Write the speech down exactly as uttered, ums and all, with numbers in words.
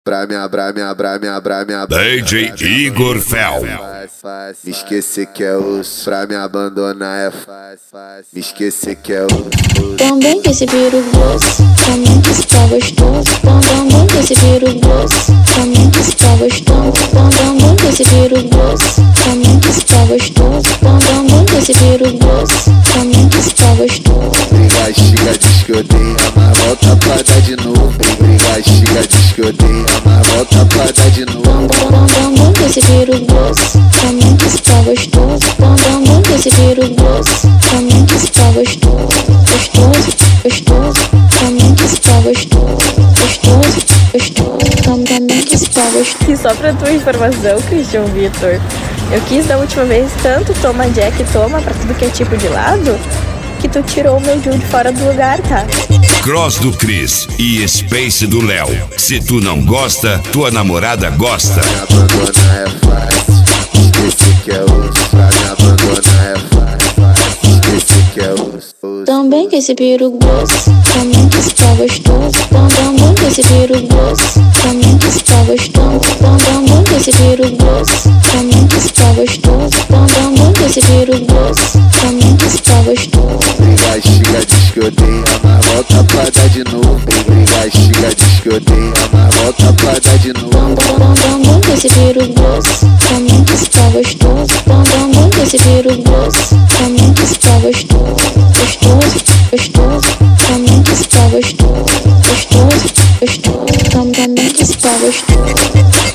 Pra minha, pra minha, pra minha, pra minha D J Igor Fel. Me esquecer que é osso, pra me abandonar é fácil. Me esquecer que é osso. Também que esse viro grosso, também que esse tá gostoso. Também que esse viro grosso, também que esse tá gostoso. Também que esse viro grosso, também que esse tá gostoso. Também que esse viro grosso, também que esse tá gostoso. Briga, xiga, diz que odeia, mas volta pra dar de novo. Briga, xiga, diz que odeia, mas volta pra dar de novo. Também que esse viro grosso, também que esse tá gostoso. Também que esse viro grosso, também que esse tá gostoso. Gostoso, gostoso, também que esse tá gostoso. Gostoso, gostoso, também que esse tá gostoso. E só pra tua informação, Christian Vitor, eu quis da última vez tanto toma Jack toma pra tudo que é tipo de lado, que tu tirou o meu Jill de fora do lugar, tá? Cross do Chris e Space do Léo. Se tu não gosta, tua namorada gosta. Pra me abandonar é fácil. Esquecer que é osso. Pra me abandonar é fácil. Esquecer que é osso. Também que esse viro grosso, também que esse tá gostoso. Também que esse viro grosso, também que esse tá gostoso. Também que esse viro grosso, também que esse tá gostoso. Também que esse viro grosso, também que esse tá gostoso. Briga, xiga, diz que odeia, mas volta pra dar de novo. Briga, xiga, diz que odeia, mas volta pra dar de novo. Também que esse viro grosso, também que esse tá gostoso. Também que esse viro grosso, também que esse tá gostoso. Gostoso, gostoso, também que esse tá gostoso. Gostoso, gostoso, também que esse tá gostoso.